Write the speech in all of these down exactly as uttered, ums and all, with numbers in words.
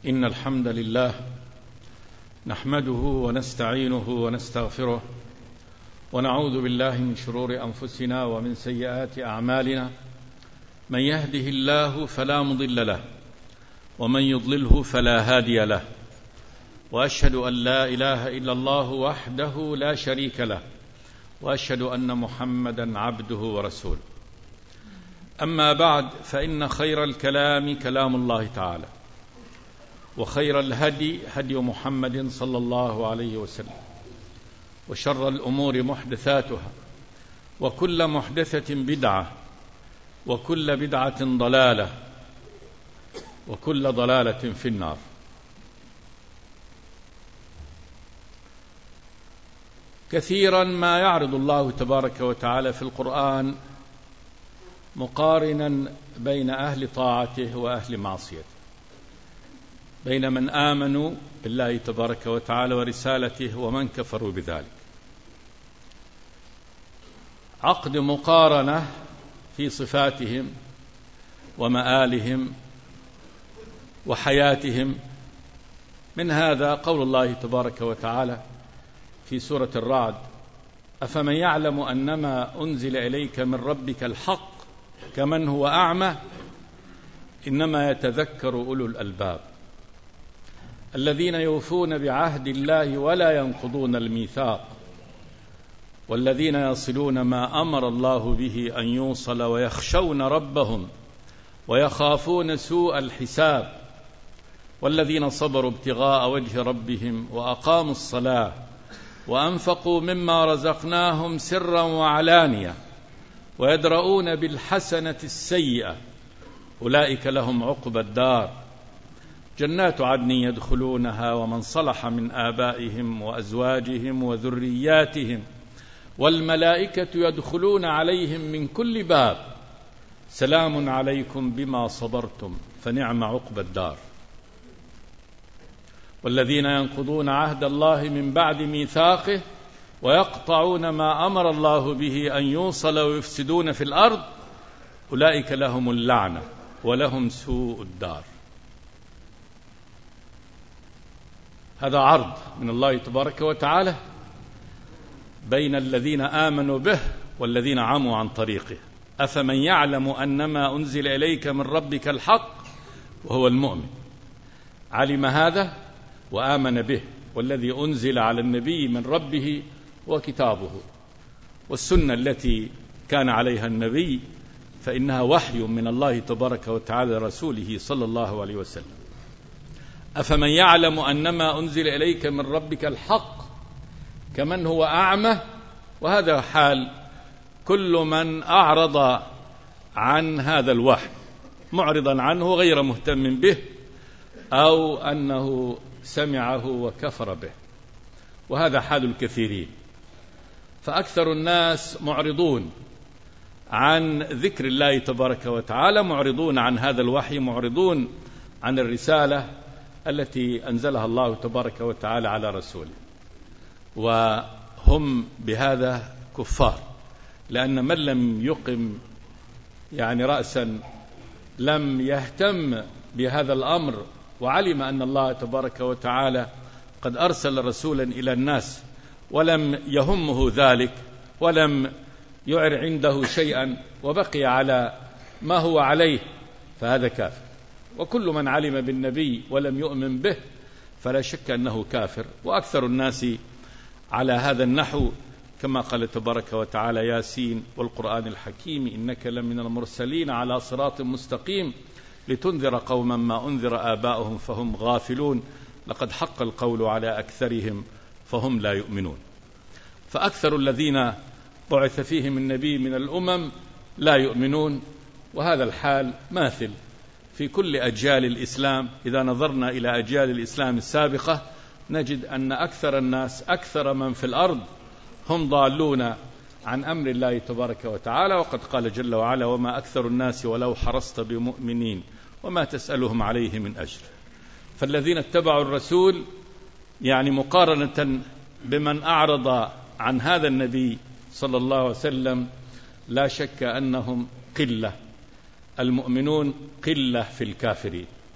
إن الحمد لله نحمده ونستعينه ونستغفره ونعوذ بالله من شرور أنفسنا ومن سيئات أعمالنا. من يهده الله فلا مضل له ومن يضلله فلا هادي له، وأشهد أن لا إله إلا الله وحده لا شريك له، وأشهد أن محمدا عبده ورسوله. أما بعد، فإن خير الكلام كلام الله تعالى، وخير الهدي هدي محمد صلى الله عليه وسلم، وشر الأمور محدثاتها، وكل محدثة بدعة، وكل بدعة ضلالة، وكل ضلالة في النار. كثيرا ما يعرض الله تبارك وتعالى في القرآن مقارنا بين أهل طاعته وأهل معصيته، بين من آمنوا بالله تبارك وتعالى ورسالته ومن كفروا بذلك. عقد مقارنة في صفاتهم ومآلهم وحياتهم. من هذا قول الله تبارك وتعالى في سورة الرعد: أفمن يعلم أنما أنزل إليك من ربك الحق كمن هو أعمى إنما يتذكر أولو الألباب الذين يوفون بعهد الله ولا ينقضون الميثاق والذين يصلون ما أمر الله به أن يوصل ويخشون ربهم ويخافون سوء الحساب والذين صبروا ابتغاء وجه ربهم وأقاموا الصلاة وأنفقوا مما رزقناهم سرا وعلانية ويدرؤون بالحسنة السيئة أولئك لهم عقبى الدار جنات عدن يدخلونها ومن صلح من آبائهم وأزواجهم وذرياتهم والملائكة يدخلون عليهم من كل باب سلام عليكم بما صبرتم فنعم عقبى الدار. والذين ينقضون عهد الله من بعد ميثاقه ويقطعون ما أمر الله به أن يوصل ويفسدون في الأرض أولئك لهم اللعنة ولهم سوء الدار. هذا عرض من الله تبارك وتعالى بين الذين آمنوا به والذين عموا عن طريقه. أفمن يعلم أنما أنزل إليك من ربك الحق، وهو المؤمن علم هذا وآمن به، والذي أنزل على النبي من ربه وكتابه والسنة التي كان عليها النبي، فإنها وحي من الله تبارك وتعالى رسوله صلى الله عليه وسلم. أفمن يعلم أنما أنزل إليك من ربك الحق كمن هو أعمى، وهذا حال كل من أعرض عن هذا الوحي، معرضا عنه غير مهتم به، أو أنه سمعه وكفر به، وهذا حال الكثيرين. فأكثر الناس معرضون عن ذكر الله تبارك وتعالى، معرضون عن هذا الوحي، معرضون عن الرسالة التي أنزلها الله تبارك وتعالى على رسوله، وهم بهذا كفار، لأن من لم يقم يعني رأسا، لم يهتم بهذا الأمر وعلم أن الله تبارك وتعالى قد أرسل رسولا إلى الناس ولم يهمه ذلك ولم يعر عنده شيئا وبقي على ما هو عليه، فهذا كافر. وكل من علم بالنبي ولم يؤمن به فلا شك أنه كافر. وأكثر الناس على هذا النحو، كما قال تبارك وتعالى: ياسين والقرآن الحكيم إنك لمن المرسلين على صراط مستقيم لتنذر قوما ما أنذر آباؤهم فهم غافلون لقد حق القول على أكثرهم فهم لا يؤمنون. فأكثر الذين بعث فيهم النبي من الأمم لا يؤمنون، وهذا الحال ماثل في كل أجيال الإسلام. إذا نظرنا إلى أجيال الإسلام السابقة نجد أن أكثر الناس، أكثر من في الأرض، هم ضالون عن أمر الله تبارك وتعالى. وقد قال جل وعلا: وما أكثر الناس ولو حرصت بمؤمنين وما تسألهم عليه من أجر. فالذين اتبعوا الرسول يعني مقارنة بمن أعرض عن هذا النبي صلى الله عليه وسلم لا شك أنهم قلة. المؤمنون قلة في الكافرين.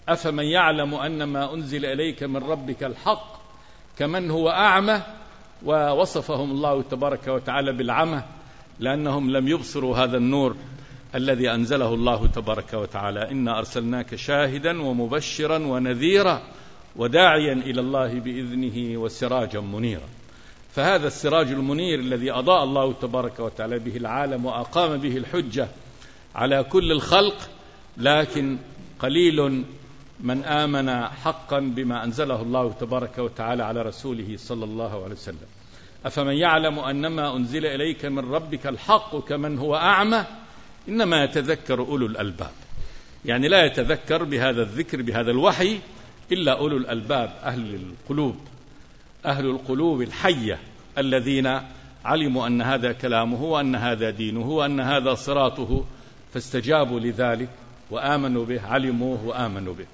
أفمن يعلم أن ما أنزل إليك من ربك الحق كمن هو أعمى. ووصفهم الله تبارك وتعالى بالعمى لأنهم لم يبصروا هذا النور الذي أنزله الله تبارك وتعالى. إنا أرسلناك شاهدا ومبشرا ونذيرا وداعيا إلى الله بإذنه وسراجا منيرا. فهذا السراج المنير الذي أضاء الله تبارك وتعالى به العالم وأقام به الحجة على كل الخلق، لكن قليل من آمن حقا بما أنزله الله تبارك وتعالى على رسوله صلى الله عليه وسلم. أفمن يعلم أنما أنزل إليك من ربك الحق كمن هو أعمى. إنما يتذكر أولو الألباب، يعني لا يتذكر بهذا الذكر بهذا الوحي إلا أولو الألباب، أهل القلوب، أهل القلوب الحية الذين علموا أن هذا كلامه وأن هذا دينه وأن هذا صراطه، فاستجابوا لذلك وآمنوا به، علموه وآمنوا به.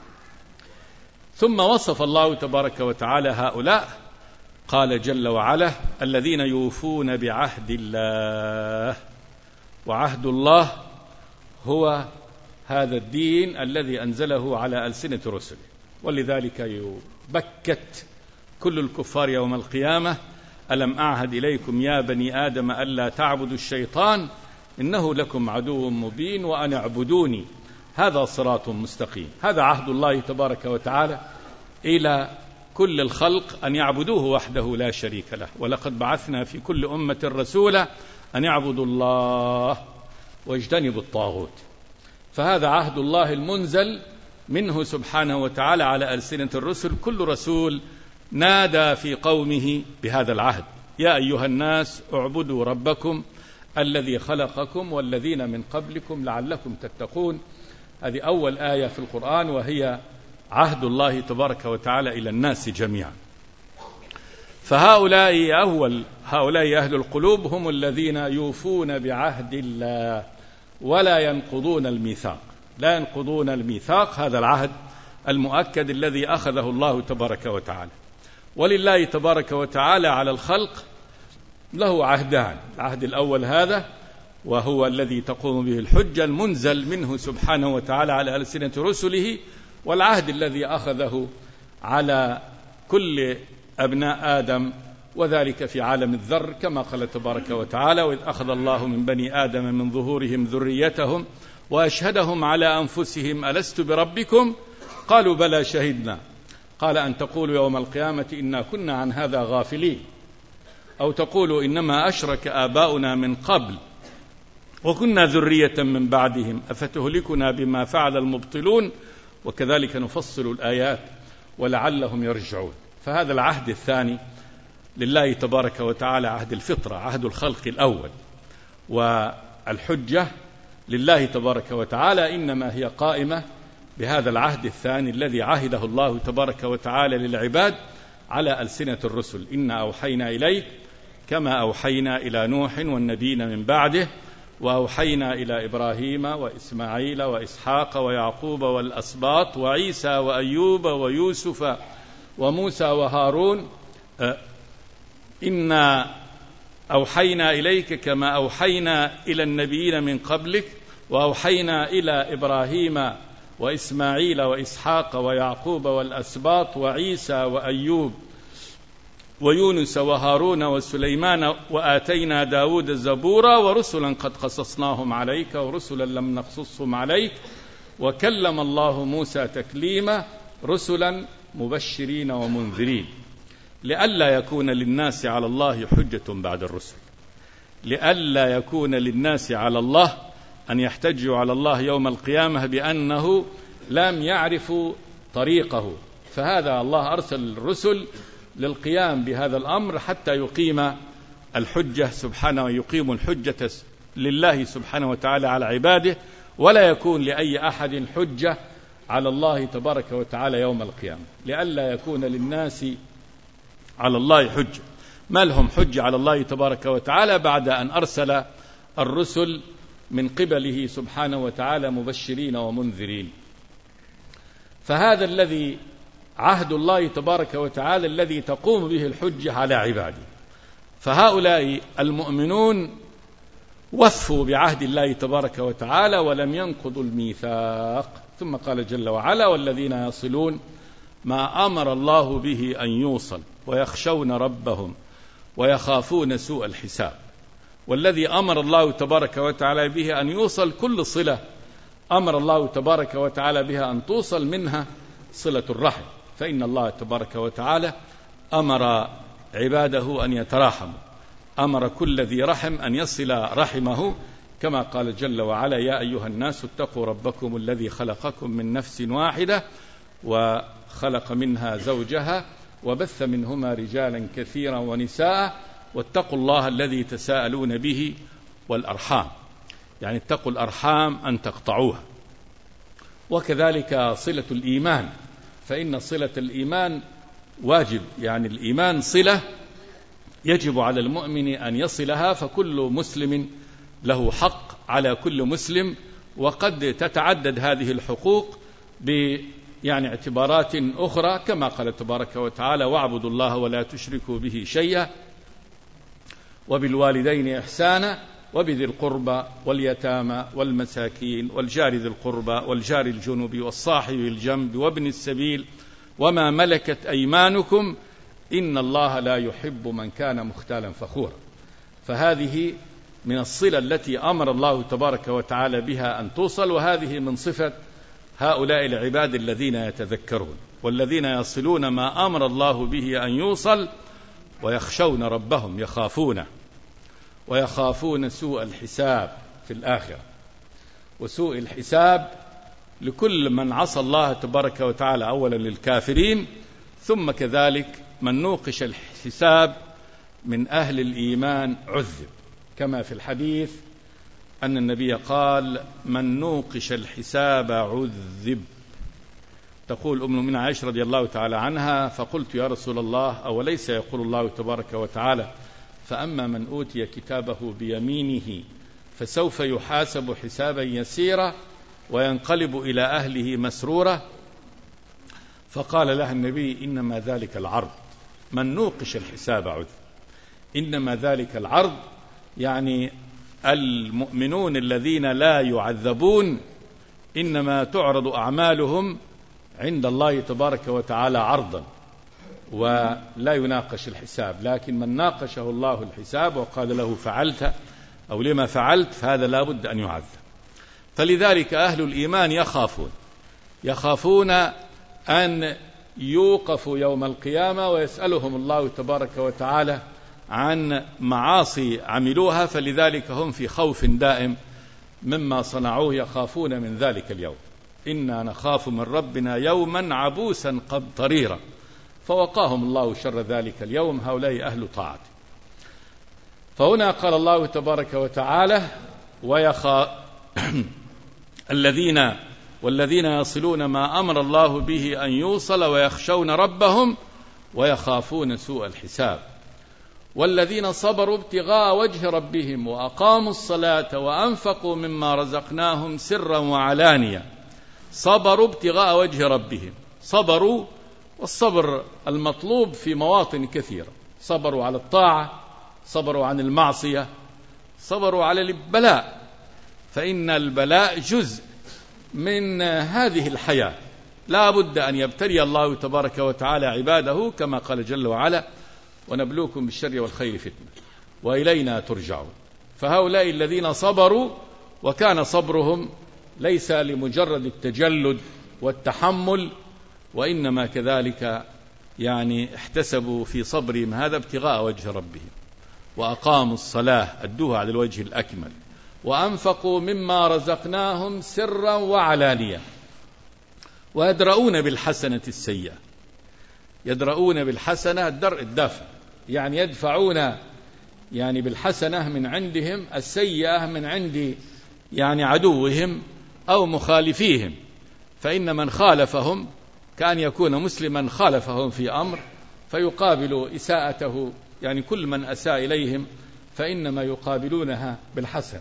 ثم وصف الله تبارك وتعالى هؤلاء، قال جل وعلا: الذين يوفون بعهد الله. وعهد الله هو هذا الدين الذي أنزله على ألسنة رسله، ولذلك يبكت كل الكفار يوم القيامة: ألم أعهد إليكم يا بني آدم ألا تعبدوا الشيطان إنه لكم عدو مبين وأن اعبدوني هذا صراط مستقيم. هذا عهد الله تبارك وتعالى إلى كل الخلق أن يعبدوه وحده لا شريك له. ولقد بعثنا في كل أمة رسولا أن يعبدوا الله واجتنبوا الطاغوت. فهذا عهد الله المنزل منه سبحانه وتعالى على ألسنة الرسل. كل رسول نادى في قومه بهذا العهد: يا أيها الناس اعبدوا ربكم الذي خلقكم والذين من قبلكم لعلكم تتقون. هذه أول آية في القرآن، وهي عهد الله تبارك وتعالى إلى الناس جميعا. فهؤلاء أول هؤلاء أهل القلوب هم الذين يوفون بعهد الله ولا ينقضون الميثاق. لا ينقضون الميثاق، هذا العهد المؤكد الذي أخذه الله تبارك وتعالى. ولله تبارك وتعالى على الخلق له عهدان: العهد الأول هذا وهو الذي تقوم به الحجة المنزل منه سبحانه وتعالى على ألسنة رسله، والعهد الذي أخذه على كل أبناء آدم، وذلك في عالم الذر كما قال تبارك وتعالى: وإذ أخذ الله من بني آدم من ظهورهم ذريتهم وأشهدهم على أنفسهم ألست بربكم قالوا بلى شهدنا قال أن تقولوا يوم القيامة إنا كنا عن هذا غافلين أو تقولوا إنما أشرك آباؤنا من قبل وكنا ذرية من بعدهم أفتهلكنا بما فعل المبطلون وكذلك نفصل الآيات ولعلهم يرجعون. فهذا العهد الثاني لله تبارك وتعالى، عهد الفطرة، عهد الخلق الأول. والحجة لله تبارك وتعالى إنما هي قائمة بهذا العهد الثاني الذي عهده الله تبارك وتعالى للعباد على ألسنة الرسل: إنا أوحينا إليك كما أوحينا إلى نوح والنبيين من بعده وأوحينا إلى إبراهيم وإسماعيل وإسحاق ويعقوب والأسباط وعيسى وأيوب ويوسف وموسى وهارون إنا أوحينا إليك كما أوحينا إلى النبيين من قبلك وأوحينا إلى إبراهيم وإسماعيل وإسحاق ويعقوب والأسباط وعيسى وأيوب ويونس وهارون وسليمان وآتينا داود زبورا ورسلا قد قصصناهم عليك ورسلا لم نقصصهم عليك وكلم الله موسى تكليما رسلا مبشرين ومنذرين لئلا يكون للناس على الله حجة بعد الرسل. لئلا يكون للناس على الله أن يحتجوا على الله يوم القيامة بأنه لم يعرفوا طريقه. فهذا الله أرسل الرسل للقيام بهذا الأمر حتى يقيم الحجة سبحانه ويقيم الحجة لله سبحانه وتعالى على عباده، ولا يكون لأي أحد حجة على الله تبارك وتعالى يوم القيامة. لئلا يكون للناس على الله حجة. ما لهم حجة على الله تبارك وتعالى بعد أن أرسل الرسل من قبله سبحانه وتعالى مبشرين ومنذرين. فهذا الذي عهد الله تبارك وتعالى الذي تقوم به الحجة على عباده. فهؤلاء المؤمنون وفوا بعهد الله تبارك وتعالى ولم ينقضوا الميثاق، ثم قال جل وعلا: والذين يصلون ما أمر الله به أن يوصل ويخشون ربهم ويخافون سوء الحساب. والذي أمر الله تبارك وتعالى به أن يوصل كل صلة أمر الله تبارك وتعالى بها أن توصل، منها صلة الرحم، فإن الله تبارك وتعالى أمر عباده أن يتراحموا، أمر كل ذي رحم أن يصل رحمه، كما قال جل وعلا: يا أيها الناس اتقوا ربكم الذي خلقكم من نفس واحدة وخلق منها زوجها وبث منهما رجالا كثيرا ونساء واتقوا الله الذي تساءلون به والأرحام، يعني اتقوا الأرحام أن تقطعوها. وكذلك صلة الإيمان، فإن صلة الإيمان واجب، يعني الإيمان صلة يجب على المؤمن أن يصلها، فكل مسلم له حق على كل مسلم، وقد تتعدد هذه الحقوق ب يعني اعتبارات أخرى، كما قال تبارك وتعالى: واعبدوا الله ولا تشركوا به شيئا وبالوالدين إحسانا وبذي القربى واليتامى والمساكين والجار ذي القربى والجار الجنب والصاحب بالجنب وابن السبيل وما ملكت أيمانكم إن الله لا يحب من كان مختالا فخورا. فهذه من الصلة التي أمر الله تبارك وتعالى بها أن توصل، وهذه من صفة هؤلاء العباد الذين يتذكرون: والذين يصلون ما أمر الله به أن يوصل ويخشون ربهم، يخافونه ويخافون سوء الحساب في الآخرة. وسوء الحساب لكل من عصى الله تبارك وتعالى، أولا للكافرين، ثم كذلك من نوقش الحساب من أهل الإيمان عذب، كما في الحديث أن النبي قال: من نوقش الحساب عذب. تقول أم المؤمنين عائشة رضي الله تعالى عنها: فقلت يا رسول الله أوليس يقول الله تبارك وتعالى: فأما من أوتي كتابه بيمينه فسوف يحاسب حسابا يسيرا وينقلب إلى أهله مسرورا؟ فقال لها النبي: إنما ذلك العرض، من نوقش الحساب عذب، إنما ذلك العرض، يعني المؤمنون الذين لا يعذبون إنما تعرض أعمالهم عند الله تبارك وتعالى عرضا ولا يناقش الحساب، لكن من ناقشه الله الحساب وقال له فعلت أو لما فعلت فهذا لا بد أن يعذب. فلذلك أهل الإيمان يخافون يخافون أن يوقفوا يوم القيامة ويسألهم الله تبارك وتعالى عن معاصي عملوها، فلذلك هم في خوف دائم مما صنعوه، يخافون من ذلك اليوم. إنا نخاف من ربنا يوما عبوسا قمطريرا، فوقاهم الله شر ذلك اليوم، هؤلاء أهل طاعته. فهنا قال الله تبارك وتعالى: ويخا الذين والذين يصلون ما أمر الله به أن يوصل ويخشون ربهم ويخافون سوء الحساب. والذين صبروا ابتغاء وجه ربهم وأقاموا الصلاة وأنفقوا مما رزقناهم سرا وعلانية. صبروا ابتغاء وجه ربهم، صبروا، والصبر المطلوب في مواطن كثيرة، صبروا على الطاعة، صبروا عن المعصية، صبروا على البلاء، فإن البلاء جزء من هذه الحياة، لا بد أن يبتلي الله تبارك وتعالى عباده، كما قال جل وعلا: ونبلوكم بالشر والخير فتنة وإلينا ترجعون. فهؤلاء الذين صبروا، وكان صبرهم ليس لمجرد التجلد والتحمل، وإنما كذلك يعني احتسبوا في صبرهم هذا ابتغاء وجه ربهم، وأقاموا الصلاة، أدوها على الوجه الأكمل، وأنفقوا مما رزقناهم سرا وعلانية، ويدرؤون بالحسنة السيئة. يدرؤون بالحسنة الدرء الدافع، يعني يدفعون يعني بالحسنة من عندهم السيئة من عند يعني عدوهم أو مخالفيهم. فإن من خالفهم كان يكون مسلما خالفهم في أمر فيقابل إساءته، يعني كل من أساء إليهم فإنما يقابلونها بالحسن،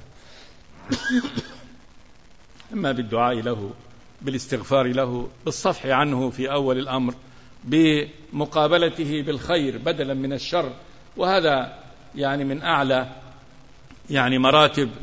إما بالدعاء له، بالاستغفار له، بالصفح عنه في أول الأمر، بمقابلته بالخير بدلا من الشر. وهذا يعني من أعلى يعني مراتب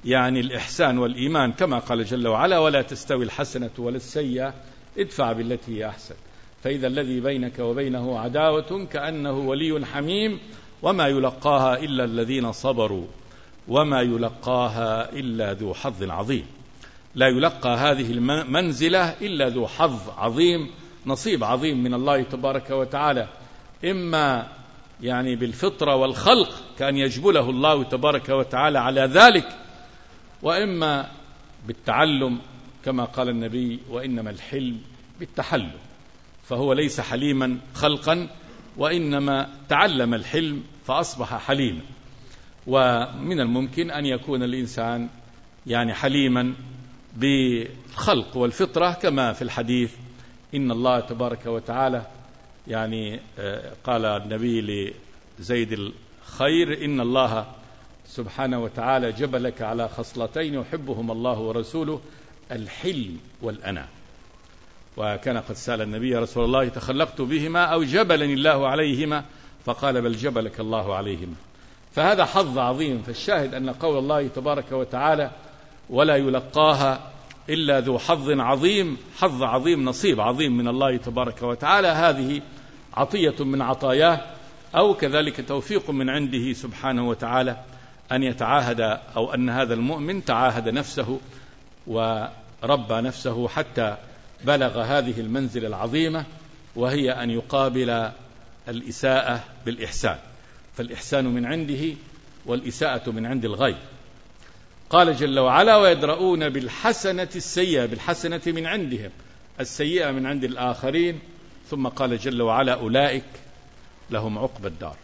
يعني الإحسان والإيمان، كما قال جل وعلا: ولا تستوي الحسنة ولا السيئة ادفع بالتي هي أحسن فإذا الذي بينك وبينه عداوة كأنه ولي حميم وما يلقاها إلا الذين صبروا وما يلقاها إلا ذو حظ عظيم. لا يلقى هذه المنزلة إلا ذو حظ عظيم، نصيب عظيم من الله تبارك وتعالى، إما يعني بالفطرة والخلق كأن يجبله الله تبارك وتعالى على ذلك، وإما بالتعلم كما قال النبي: وإنما الحلم بالتحلم. فهو ليس حليما خلقا، وإنما تعلم الحلم فأصبح حليما. ومن الممكن أن يكون الإنسان يعني حليما بالخلق والفطرة، كما في الحديث: إن الله تبارك وتعالى يعني قال النبي لزيد الخير: إن الله سبحانه وتعالى جبلك على خصلتين يحبهما الله ورسوله: الحلم والأناة. وكان قد سأل النبي: يا رسول الله تخلقت بهما أو جبلني الله عليهما؟ فقال: بل جبلك الله عليهما. فهذا حظ عظيم. فالشاهد أن قول الله تبارك وتعالى: ولا يلقاها إلا ذو حظ عظيم، حظ عظيم، نصيب عظيم من الله تبارك وتعالى، هذه عطية من عطاياه، أو كذلك توفيق من عنده سبحانه وتعالى أن يتعاهد، أو أن هذا المؤمن تعاهد نفسه وربى نفسه حتى بلغ هذه المنزلة العظيمة، وهي أن يقابل الإساءة بالإحسان. فالإحسان من عنده والإساءة من عند الغير. قال جل وعلا: ويدرؤون بالحسنة السيئة، بالحسنة من عندهم، السيئة من عند الآخرين. ثم قال جل وعلا: أولئك لهم عقبى الدار.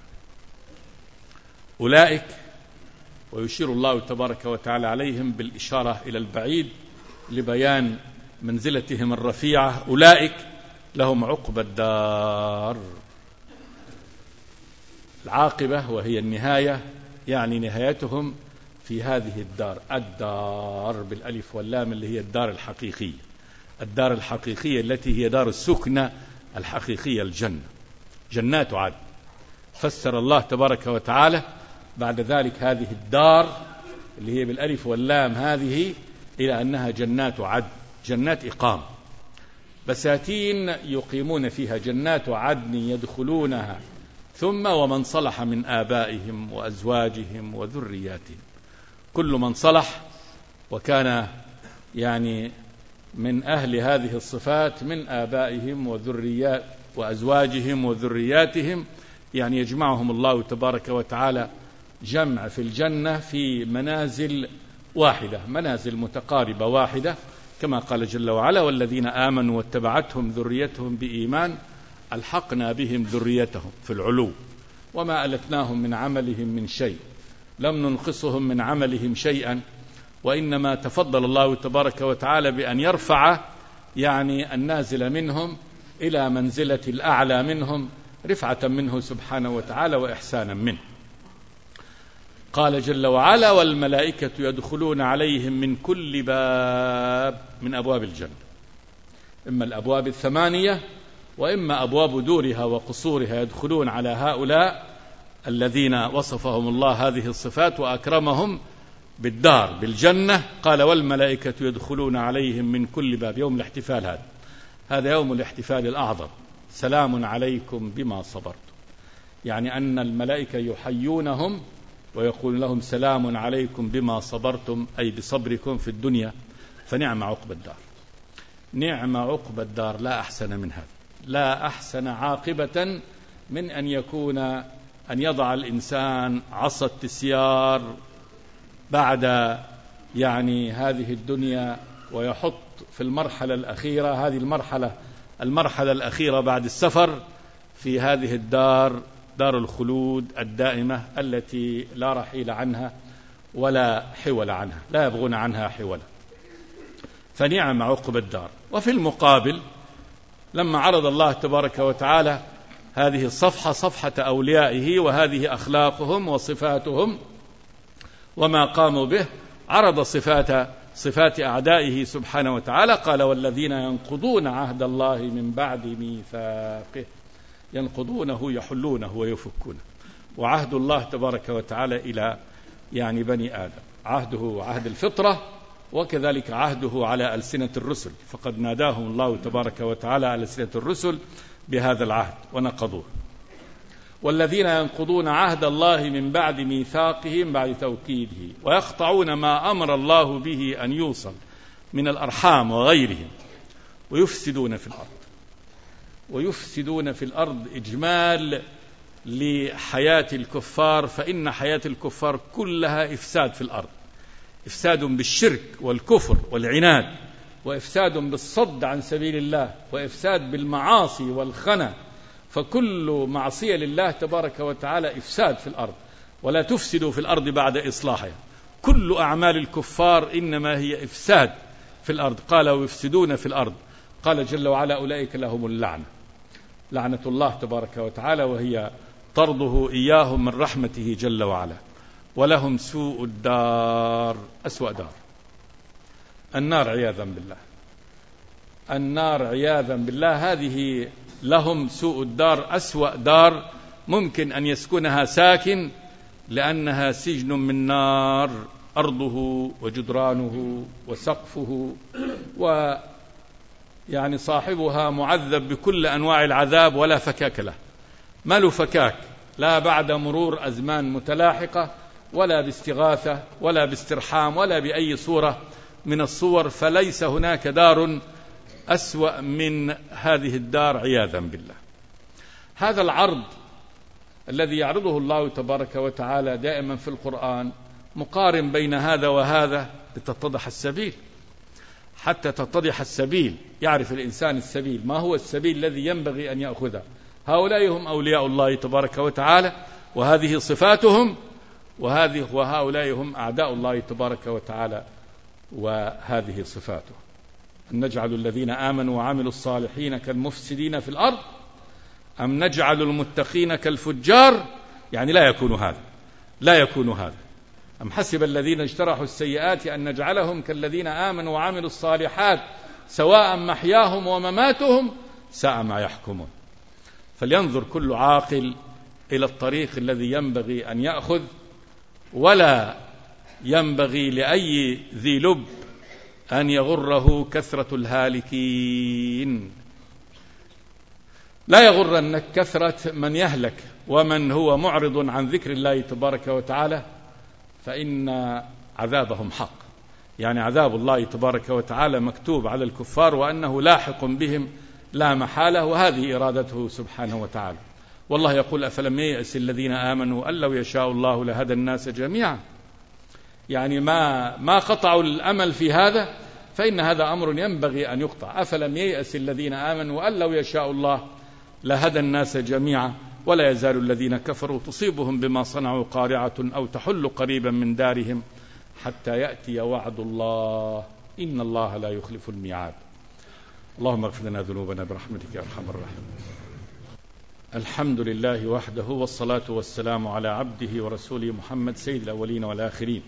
أولئك، ويشير الله تبارك وتعالى عليهم بالإشارة إلى البعيد لبيان منزلتهم الرفيعة. أولئك لهم عقبى الدار. العاقبة وهي النهاية، يعني نهايتهم في هذه الدار، الدار بالألف واللام اللي هي الدار الحقيقية، الدار الحقيقية التي هي دار السكنة الحقيقية، الجنة، جنات عدن. فسر الله تبارك وتعالى بعد ذلك هذه الدار اللي هي بالألف واللام هذه إلى أنها جنات عدن، جنات إقامة، بساتين يقيمون فيها، جنات عدن يدخلونها ثم ومن صلح من آبائهم وأزواجهم وذرياتهم. كل من صلح وكان يعني من أهل هذه الصفات من آبائهم وذريات وأزواجهم وذرياتهم، يعني يجمعهم الله تبارك وتعالى جمع في الجنة في منازل واحدة، منازل متقاربة واحدة، كما قال جل وعلا: والذين آمنوا واتبعتهم ذريتهم بإيمان ألحقنا بهم ذريتهم في العلو وما ألتناهم من عملهم من شيء لم ننقصهم من عملهم شيئا، وإنما تفضل الله تبارك وتعالى بأن يرفع يعني النازل منهم إلى منزلة الأعلى منهم، رفعة منه سبحانه وتعالى وإحسانا منه. قال جل وعلا: والملائكة يدخلون عليهم من كل باب من أبواب الجنة، إما الأبواب الثمانية وإما أبواب دورها وقصورها، يدخلون على هؤلاء الذين وصفهم الله هذه الصفات وأكرمهم بالدار بالجنة. قال: والملائكة يدخلون عليهم من كل باب. يوم الاحتفال هذا هذا يوم الاحتفال الأعظم، سلام عليكم بما صبرتم، يعني أن الملائكة يحيونهم ويقول لهم: سلام عليكم بما صبرتم، أي بصبركم في الدنيا، فنعم عقبى الدار. نعم عقبى الدار، لا أحسن من هذا، لا أحسن عاقبة من أن يكون أن يضع الإنسان عصا التسيار بعد يعني هذه الدنيا ويحط في المرحلة الأخيرة، هذه المرحلة المرحلة الأخيرة بعد السفر، في هذه الدار، دار الخلود الدائمة التي لا رحيل عنها ولا حول عنها، لا يبغون عنها حولا. فنعم عقبى الدار. وفي المقابل لما عرض الله تبارك وتعالى هذه الصفحة، صفحة أوليائه وهذه أخلاقهم وصفاتهم وما قاموا به، عرض صفات صفات أعدائه سبحانه وتعالى. قال: والذين ينقضون عهد الله من بعد ميثاقه، ينقضونه يحلونه ويفكونه. وعهد الله تبارك وتعالى إلى يعني بني آدم، عهده عهد الفطرة، وكذلك عهده على ألسنة الرسل، فقد ناداهم الله تبارك وتعالى على ألسنة الرسل بهذا العهد ونقضوه. والذين ينقضون عهد الله من بعد ميثاقه من بعد توكيده ويقطعون ما أمر الله به أن يوصل من الأرحام وغيرهم ويفسدون في الأرض. ويفسدون في الأرض إجمال لحياة الكفار، فإن حياة الكفار كلها إفساد في الأرض، إفساد بالشرك والكفر والعناد، وإفساد بالصد عن سبيل الله، وإفساد بالمعاصي والخنا، فكل معصية لله تبارك وتعالى إفساد في الأرض، ولا تفسدوا في الأرض بعد إصلاحها. كل أعمال الكفار إنما هي إفساد في الأرض. قال ويفسدون في الأرض، قال جل وعلا أولئك لهم اللعنة، لعنة الله تبارك وتعالى، وهي طرده إياهم من رحمته جل وعلا. ولهم سوء الدار، أسوأ دار النار عياذا بالله. النار عياذا بالله هذه لهم سوء الدار، أسوأ دار ممكن أن يسكنها ساكن، لأنها سجن من نار، أرضه وجدرانه وسقفه، ويعني صاحبها معذب بكل أنواع العذاب ولا فكاك له، ما له فكاك، لا بعد مرور أزمان متلاحقة، ولا باستغاثة، ولا باسترحام، ولا بأي صورة من الصور. فليس هناك دار أسوأ من هذه الدار عياذا بالله. هذا العرض الذي يعرضه الله تبارك وتعالى دائما في القرآن مقارن بين هذا وهذا لتتضح السبيل، حتى تتضح السبيل، يعرف الإنسان السبيل، ما هو السبيل الذي ينبغي أن يأخذه. هؤلاء هم أولياء الله تبارك وتعالى، وهذه صفاتهم، وهذه وهؤلاء هم أعداء الله تبارك وتعالى، وهذه صفاته. أن نجعل الذين آمنوا وعملوا الصالحين كالمفسدين في الأرض أم نجعل المتقين كالفجار، يعني لا يكون هذا، لا يكون هذا. أم حسب الذين اجترحوا السيئات أن نجعلهم كالذين آمنوا وعملوا الصالحات سواء محياهم ومماتهم ساء ما يحكمون. فلينظر كل عاقل إلى الطريق الذي ينبغي أن يأخذ، ولا ينبغي لأي ذي لب أن يغره كثرة الهالكين. لا يغرنك كثرة من يهلك ومن هو معرض عن ذكر الله تبارك وتعالى، فإن عذابهم حق، يعني عذاب الله تبارك وتعالى مكتوب على الكفار وأنه لاحق بهم لا محالة، وهذه إرادته سبحانه وتعالى. والله يقول أفلم ييأس الذين آمنوا أن لو يشاء الله لهدى الناس جميعا، يعني ما ما قطعوا الأمل في هذا، فإن هذا أمر ينبغي أن يقطع. أفلم ييأس الذين آمنوا أن لو يشاء الله لهدى الناس جميعا ولا يزال الذين كفروا تصيبهم بما صنعوا قارعة أو تحل قريبا من دارهم حتى يأتي وعد الله إن الله لا يخلف الميعاد. اللهم اغفر لنا ذنوبنا برحمتك يا أرحم الراحمين. الحمد لله وحده، والصلاة والسلام على عبده ورسوله محمد سيد الأولين والآخرين،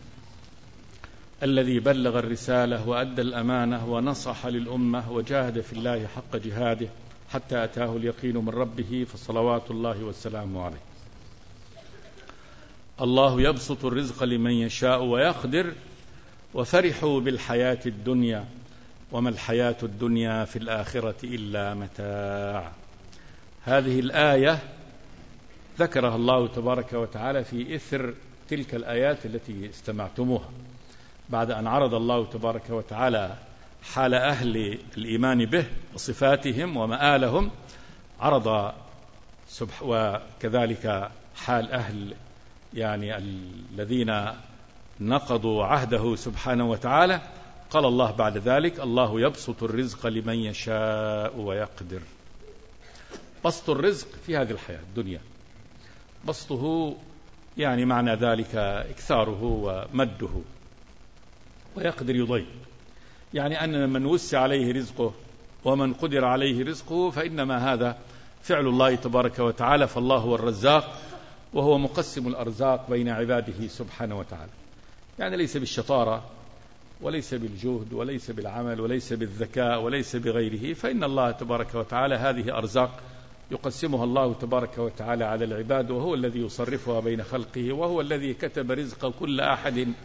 الذي بلغ الرسالة وأدى الأمانة ونصح للأمة وجاهد في الله حق جهاده حتى أتاه اليقين من ربه، فصلوات الله والسلام عليه. الله يبسط الرزق لمن يشاء ويقدر، وفرحوا بالحياة الدنيا وما الحياة الدنيا في الآخرة إلا متاع. هذه الآية ذكرها الله تبارك وتعالى في إثر تلك الآيات التي استمعتموها، بعد أن عرض الله تبارك وتعالى حال أهل الإيمان به وصفاتهم ومآلهم، عرض سبح وكذلك حال أهل يعني الذين نقضوا عهده سبحانه وتعالى. قال الله بعد ذلك الله يبسط الرزق لمن يشاء ويقدر. بسط الرزق في هذه الحياة الدنيا، بسطه يعني معنى ذلك إكثاره ومده، ويقدر يضيق، يعني أن من وسع عليه رزقه ومن قدر عليه رزقه فإنما هذا فعل الله تبارك وتعالى. فالله هو الرزاق، وهو مقسم الأرزاق بين عباده سبحانه وتعالى، يعني ليس بالشطارة وليس بالجهد وليس بالعمل وليس بالذكاء وليس بغيره، فإن الله تبارك وتعالى هذه أرزاق يقسمها الله تبارك وتعالى على العباد، وهو الذي يصرفها بين خلقه، وهو الذي كتب رزق كل أحد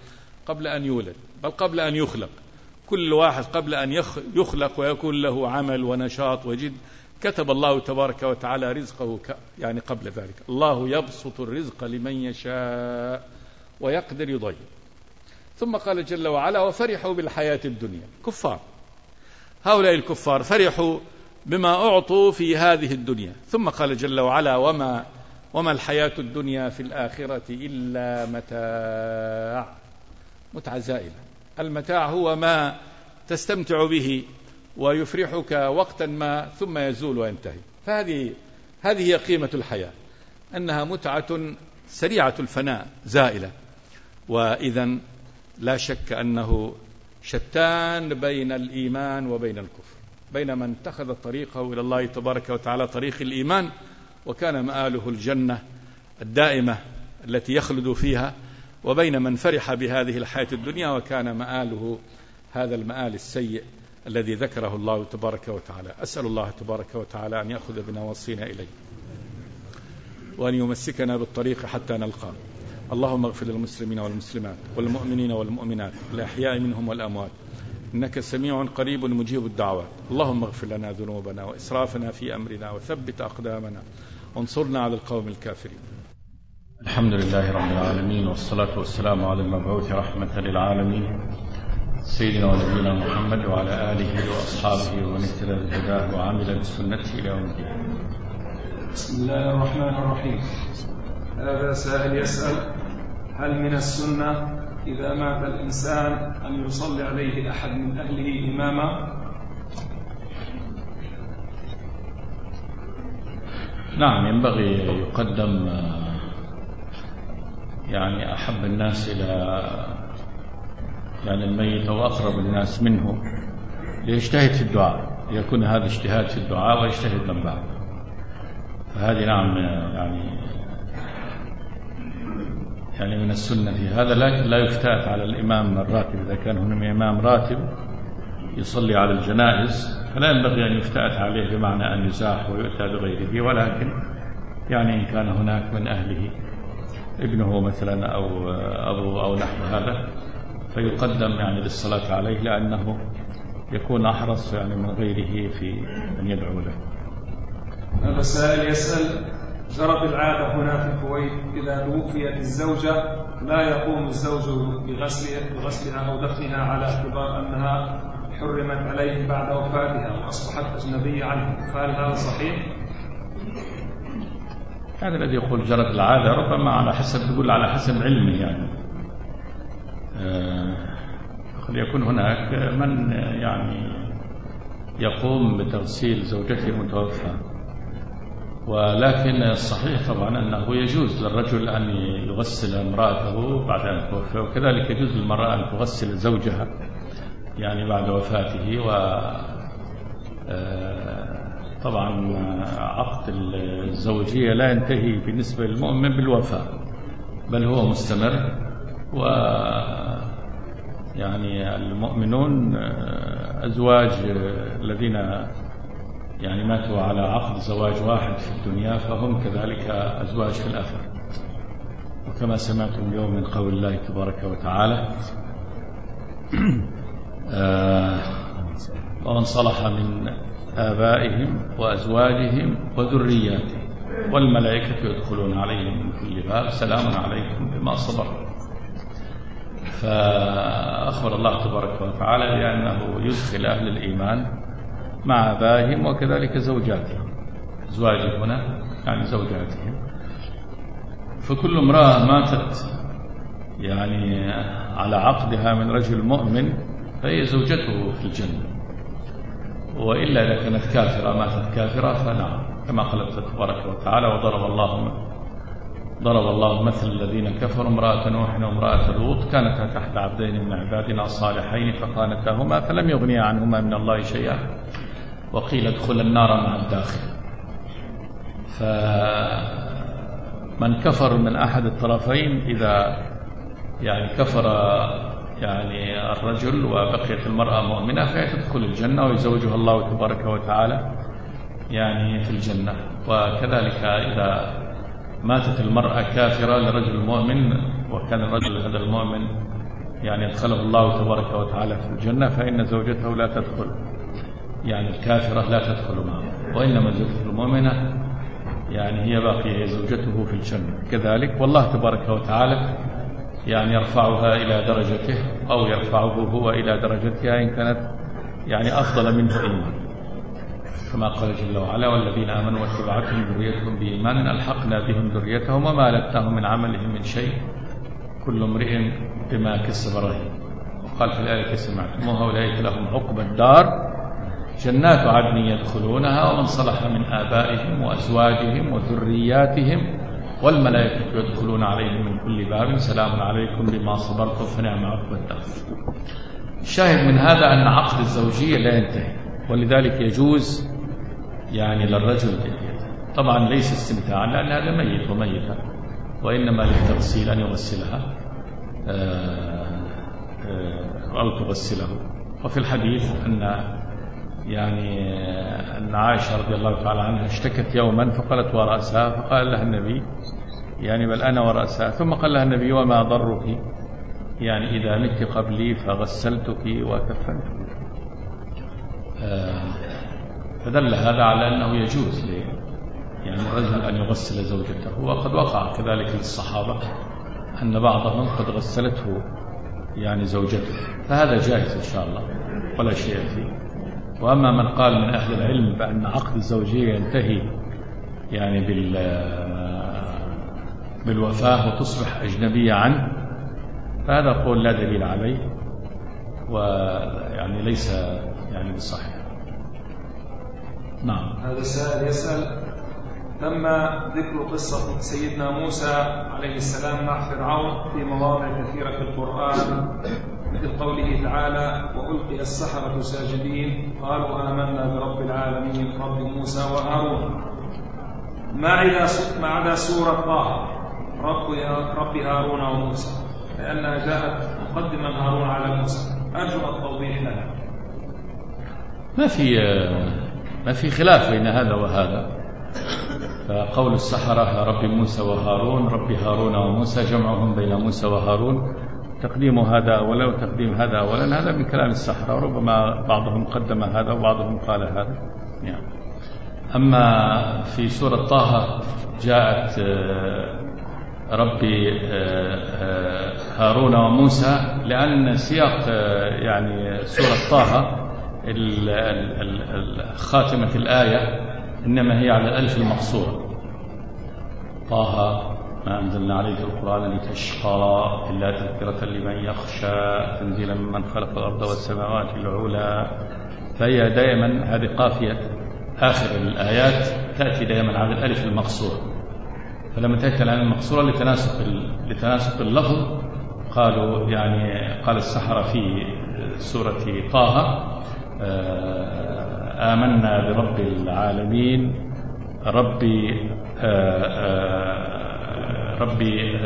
قبل أن يولد، بل قبل أن يخلق. كل واحد قبل أن يخلق ويكون له عمل ونشاط وجد كتب الله تبارك وتعالى رزقه يعني قبل ذلك. الله يبسط الرزق لمن يشاء ويقدر يضيق. ثم قال جل وعلا وفرحوا بالحياة الدنيا. كفار، هؤلاء الكفار فرحوا بما أعطوا في هذه الدنيا. ثم قال جل وعلا وما, وما الحياة الدنيا في الآخرة إلا متاع، متع زائلة. المتاع هو ما تستمتع به ويفرحك وقتا ما ثم يزول وينتهي. فهذه هذه هي قيمة الحياة، أنها متعة سريعة الفناء زائلة. وإذا لا شك أنه شتان بين الإيمان وبين الكفر، بين من اتخذ طريقه إلى الله تبارك وتعالى طريق الإيمان وكان مآله الجنة الدائمة التي يخلد فيها، وبين من فرح بهذه الحياة الدنيا وكان مآله هذا المآل السيء الذي ذكره الله تبارك وتعالى. أسأل الله تبارك وتعالى أن يأخذ بنواصينا إليه وأن يمسكنا بالطريق حتى نلقاه. اللهم اغفر للمسلمين والمسلمات والمؤمنين والمؤمنات الأحياء منهم والأموات إنك سميع قريب مجيب الدعوات. اللهم اغفر لنا ذنوبنا وإسرافنا في أمرنا وثبت أقدامنا وانصرنا على القوم الكافرين. الحمد لله رب العالمين، والصلاة والسلام على المبعوث رحمة للعالمين سيدنا ونبينا محمد وعلى آله وأصحابه ومن اهتدى بهداه وعمل بسنته إلى يوم الدين. بسم الله الرحمن الرحيم. هذا سائل يسأل: هل من السنة إذا مات الإنسان أن يصلي عليه أحد من أهله إماما؟ نعم، ينبغي يقدم يعني أحب الناس إلى يعني الميت أو أقرب الناس منه ليجتهد في الدعاء، يكون هذا اجتهاد في الدعاء ويجتهد من بعد. فهذه نعم يعني يعني من السنة في هذا، لكن لا يفتات على الإمام الراتب. إذا كان هنا إمام راتب يصلي على الجنائز فلا ينبغي أن يفتات عليه بمعنى أن يزاح ويؤتى بغيره، ولكن يعني إن كان هناك من أهله ابنه مثلا أو أبوه أو نحو هذا فيقدم يعني للصلاة عليه، لأنه يكون أحرص يعني من غيره في أن يدعو له. هذا السائل يسأل: جرت العادة هنا في الكويت إذا توفيت الزوجة لا يقوم الزوج بغسلها أو دفنها على اعتبار أنها حرمت عليه بعد وفاتها وأصبحت أجنبية عنه، فهل هذا صحيح؟ هذا الذي يقول جرت العادة ربما على حسب يقول على حسب علمه، يعني قد يكون هناك من يعني يقوم بتغسيل زوجته المتوفى، ولكن الصحيح طبعا أنه يجوز للرجل أن يغسل امرأته بعد أن توفى، وكذلك يجوز للمرأة أن تغسل زوجها يعني بعد وفاته. و طبعا عقد الزوجية لا ينتهي بالنسبة للمؤمن بالوفاة، بل هو مستمر. و يعني المؤمنون أزواج الذين يعني ماتوا على عقد زواج واحد في الدنيا فهم كذلك أزواج في الآخرة، وكما سمعتم اليوم من قول الله تبارك وتعالى ومن صلح من آبائهم وأزواجهم وذرياتهم والملائكة يدخلون عليهم من كل باب سلام عليكم بما صبرتم. فأخبر الله تبارك وتعالى بأنه يدخل أهل الإيمان مع آبائهم وكذلك زوجاتهم، أزواجهم هنا يعني زوجاتهم. فكل امرأة ماتت يعني على عقدها من رجل مؤمن فهي زوجته في الجنة، وإلا إذا كانت كافرة ماتت كافرة فنعم، كما قال الله تبارك وتعالى وضرب الله ضرب الله مثل الذين كفروا امرأة نوح وامرأة لوط كانتا تحت عبدين من عبادنا صالحين فخانتاهما فلم يغنيا عنهما من الله شيئا وقيل ادخلا النار مع الداخل. فمن كفر من أحد الطرفين إذا يعني كفر يعني الرجل وبقيت المرأة مؤمنة فهي تدخل الجنة ويزوجها الله تبارك وتعالى يعني في الجنة. وكذلك إذا ماتت المرأة كافرة لرجل مؤمن وكان الرجل هذا المؤمن يعني أدخله الله تبارك وتعالى في الجنة، فإن زوجته لا تدخل، يعني الكافرة لا تدخل معه، وإنما زوجته المؤمنة يعني هي باقية، هي زوجته في الجنة كذلك. والله تبارك وتعالى يعني يرفعها إلى درجته أو يرفعه هو إلى درجتها إن كانت يعني أفضل منه إيمان، كما قال جل وعلا: والذين آمنوا واتبعتهم ذريتهم بإيمان ألحقنا بهم ذريتهم وما ألتناهم من عملهم من شيء كل امرئ بما كسب رهين. وقال في الآية: سمعتموها أولئك لهم عقبى الدار جنات عدن يدخلونها ومن صلح من آبائهم وأزواجهم وذرياتهم والملائكة يدخلون عليهم من كل باب سلام عليكم بما صبرتم فنعم عقبى الدار. الشاهد من هذا أن عقد الزوجية لا ينتهي، ولذلك يجوز يعني للرجل، طبعا ليس استمتاعا لأن هذا ميت وميتة، وإنما للتغسيل أن يغسلها أو تغسله. وفي الحديث أن يعني أن عائشة رضي الله تعالى عنها اشتكت يوما فقالت: ورأسها، فقال لها النبي يعني: بل أنا ورأسها. ثم قال لها النبي: وما ضرك يعني إذا مت قبلي فغسلتك وكفنتك. فدل هذا على أنه يجوز يعني الرجل أن يغسل زوجته، وقد وقع كذلك للصحابة أن بعضهم قد غسلته يعني زوجته، فهذا جائز إن شاء الله ولا شيء فيه. وأما من قال من أهل العلم بأن عقد الزوجية ينتهي يعني بال بالوفاة وتصبح أجنبية عنه، فهذا قول لا دليل عليه ويعني ليس يعني بالصحيح. نعم. هذا السائل يسأل: تم ذكر قصة سيدنا موسى عليه السلام مع فرعون في مواضع كثيرة في القرآن، مثل قوله تعالى: وألقي السحرة ساجدين قالوا آمنا برب العالمين رب موسى وهارون، ما عدا سورة طه رب, رب هارون وموسى، لأنها جاءت مقدما هارون على موسى. أرجو التوضيح لها. ما في ما في خلاف بين هذا وهذا، فقول السحرة رب موسى وهارون رب هارون وموسى جمعهم بين موسى وهارون، تقديم هذا أولا وتقديم هذا أولا، هذا من كلام السحرة، وربما بعضهم قدم هذا وبعضهم قال هذا يعني. أما في سورة طه جاءت ربي هارون وموسى، لأن سياق يعني سورة طه خاتمة الآية إنما هي على الألف المقصورة: طه ما أنزلنا عليك القرآن لتشقى إلا تذكرة لمن يخشى تنزيلا ممن خلق الأرض والسماوات العلى. فهي دائما هذه قافية آخر الآيات تأتي دائما على الألف المقصورة، فلما تأتي على المقصورة لتناسق لتناسق اللفظ قالوا يعني قال السحرة في سورة طه: آمنا برب العالمين ربي ربي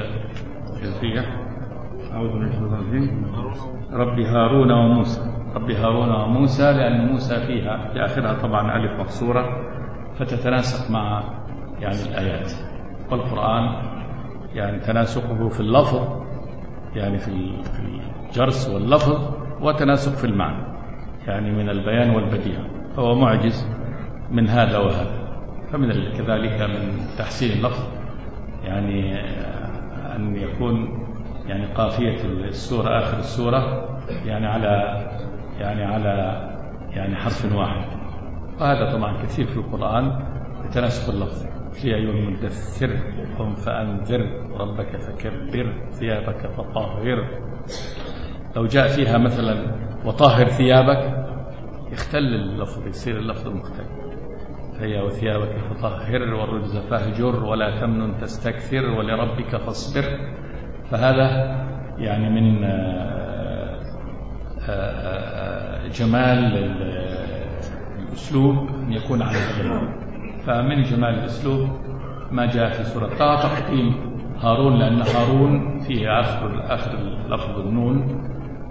ربي هارون وموسى ربي هارون وموسى لأن موسى فيها في آخرها طبعا ألف مكسورة فتتناسق مع يعني الآيات. والقرآن يعني تناسقه في اللفظ يعني في الجرس واللفظ، وتناسق في المعنى يعني من البيان والبديع، فهو معجز من هذا وهذا. فمن كذلك من تحسين اللفظ يعني أن يكون يعني قافية السورة آخر السورة يعني على يعني على يعني حرف واحد، وهذا طبعا كثير في القرآن بتناسق اللفظ. يا أيها المدثر قم فأنذر ربك فكبر ثيابك فطهر، لو جاء فيها مثلا وطهر ثيابك يختل اللفظ، يصير اللفظ مختلف. فهي وثيابك فطهر والرجز فاهجر ولا تمنن تستكثر ولربك فاصبر. فهذا يعني من جمال الأسلوب أن يكون على هذا. فمن جمال الأسلوب ما جاء في سورة طه تقديم هارون، لأن هارون فيه آخر آخر لفظ النون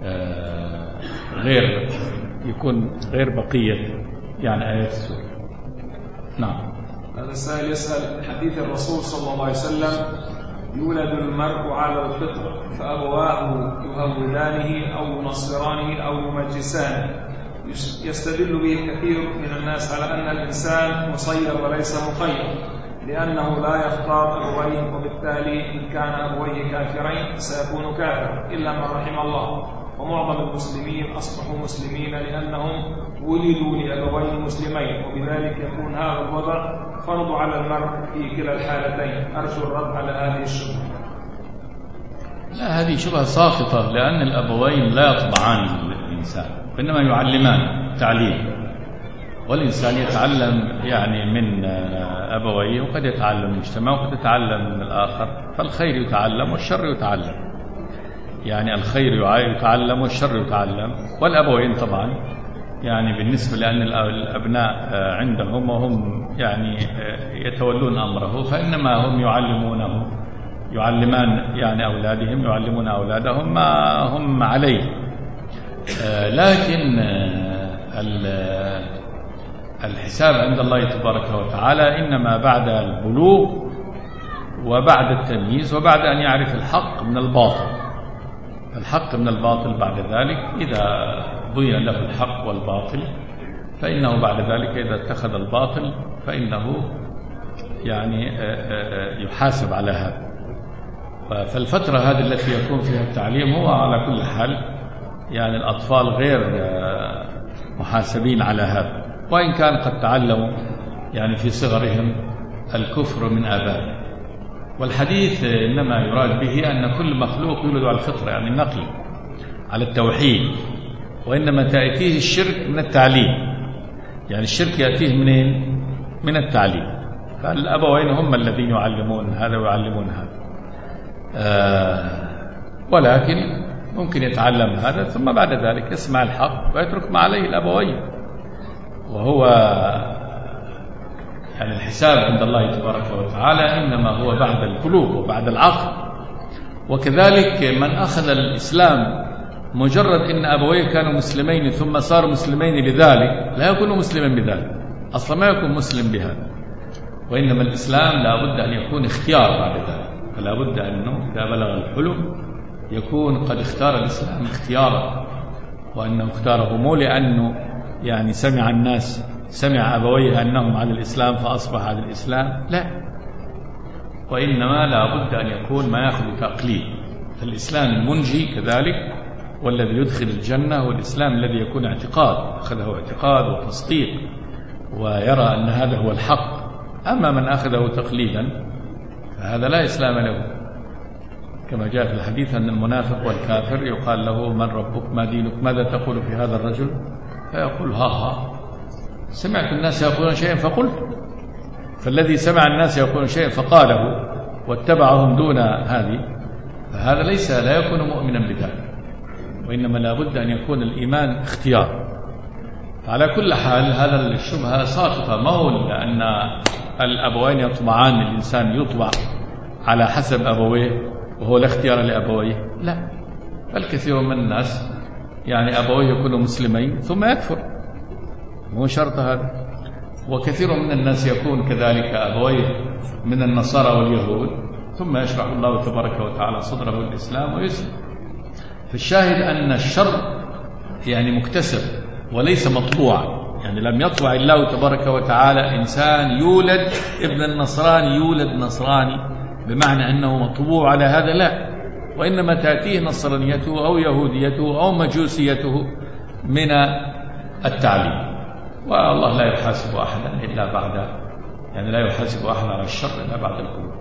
غير يكون غير بقية يعني آيات السورة. نعم. هذا السائل يسأل: حديث الرسول صلى الله عليه وسلم يولد المرء على الفطرة فأبواه يهودانه أو ينصرانه أو يمجسانه. يستدل به كثير من الناس على أن الإنسان مسير وليس مخير، لأنه لا يختار أبويه، وبالتالي إن كان أبويه كافرين سيكون كافرا إلا من رحم الله. ومعظم المسلمين أصبحوا مسلمين لأنهم ولدوا لأبوين مسلمين، وبذلك يكون هذا الوضع فرض على المرء في كلا الحالتين. أرجو الرد على هذه الشبهة. لا، هذه شبهة ساقطة، لأن الأبوين لا يطبعان الإنسان، وإنما يعلمان تعليم، والإنسان يتعلم يعني من أبويه، وقد يتعلم من المجتمع وقد يتعلم من الآخر. فالخير يتعلم والشر يتعلم، يعني الخير يتعلم والشر يتعلم. والأبوين طبعا يعني بالنسبة لأن الأبناء عندهم وهم يعني يتولون أمره، فإنما هم يعلمونه يعلمان يعني أولادهم، يعلمون أولادهم ما هم عليه. لكن الحساب عند الله تبارك وتعالى إنما بعد البلوغ وبعد التمييز وبعد أن يعرف الحق من الباطل. الحق من الباطل بعد ذلك، إذا بين له الحق والباطل فإنه بعد ذلك إذا اتخذ الباطل فإنه يعني يحاسب على هذا. فالفترة هذه التي يكون فيها التعليم هو على كل حال يعني الأطفال غير محاسبين على هذا، وإن كان قد تعلموا يعني في صغرهم الكفر من آبائهم. والحديث إنما يراد به أن كل مخلوق يولد على الفطرة، يعني النقل على التوحيد، وإنما تأتيه الشرك من التعليم، يعني الشرك يأتيه منين؟ من التعليم. فالأبوين هم الذين يعلمون هذا ويعلمون هذا. آه ولكن ممكن يتعلم هذا ثم بعد ذلك يسمع الحق ويترك ما عليه الأبوين، وهو يعني الحساب عند الله تبارك وتعالى إنما هو بعد البلوغ وبعد العقل. وكذلك من أخذ الإسلام مجرد إن أبويه كانوا مسلمين ثم صاروا مسلمين بذلك لا يكون مسلما بذلك، أصلا ما يكون مسلم بهذا. وإنما الإسلام لا بد أن يكون اختيار بعد ذلك، فلا بد أنه إذا بلغ الحلم يكون قد اختار الإسلام اختيارا، وأنه اختاره مو لأنه يعني سمع الناس سمع أبويه أنهم على الإسلام فأصبح على الإسلام، لا، وإنما لا بد أن يكون ما يأخذ تقليد. فالإسلام المنجي كذلك والذي يدخل الجنة هو الإسلام الذي يكون اعتقاد، أخذه اعتقاد وتصديق ويرى أن هذا هو الحق. أما من أخذه تقليدا فهذا لا إسلام له، كما جاء في الحديث أن المنافق والكافر يقال له من ربك ما دينك ماذا تقول في هذا الرجل، فيقول ها ها سمعت الناس يقولون شيئا فقلت. فالذي سمع الناس يقولون شيئا فقاله واتبعهم دون هذه، فهذا ليس لا يكون مؤمنا بذلك، وإنما لا بد أن يكون الإيمان اختيار. على كل حال هذا الشبهة ساقطة، ما هو لأن الأبوين يطبعان، الإنسان يطبع على حسب أبويه وهو لا اختيار لأبويه، لا، بل كثير من الناس يعني أبويه يكونوا مسلمين ثم يكفر، مو شرط هذا. وكثير من الناس يكون كذلك أبويه من النصارى واليهود ثم يشرح الله تبارك وتعالى صدره الإسلام ويسلم. فالشاهد أن الشر يعني مكتسب وليس مطبوع، يعني لم يطبع الله تبارك وتعالى إنسان يولد ابن النصراني يولد نصراني بمعنى أنه مطبوع على هذا، لا، وإنما تأتيه نصرانيته أو يهوديته أو مجوسيته من التعليم. والله لا يحاسب أحدا إلا بعد يعني لا يحاسب أحدا على الشر إلا بعد البلوغ.